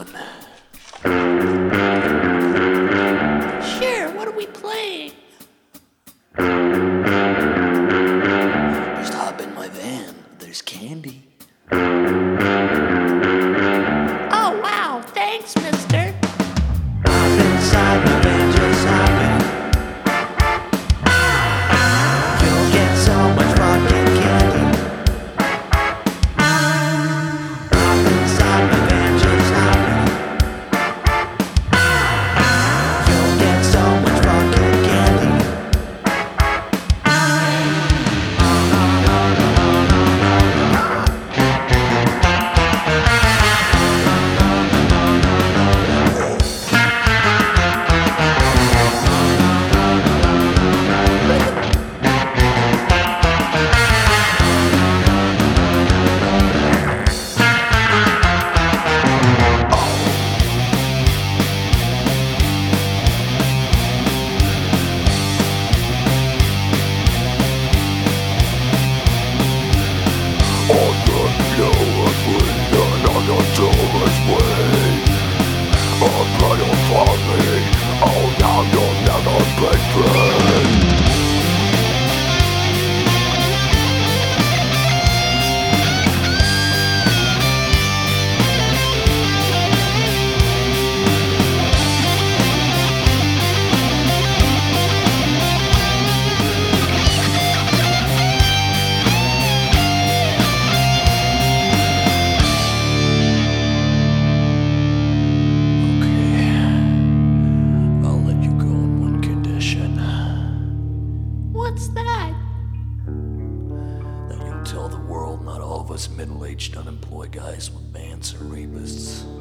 on. Sure, what are we playing? Just hop in my van. There's candy. Oh, wow, thanks, mister. Hop inside my van, just hop in. You'll get so much fucking candy. Hop inside my van, just hop in. You'll get so much fucking candy. What's that? That you'll tell the world not all of us middle-aged unemployed guys with vans are rapists.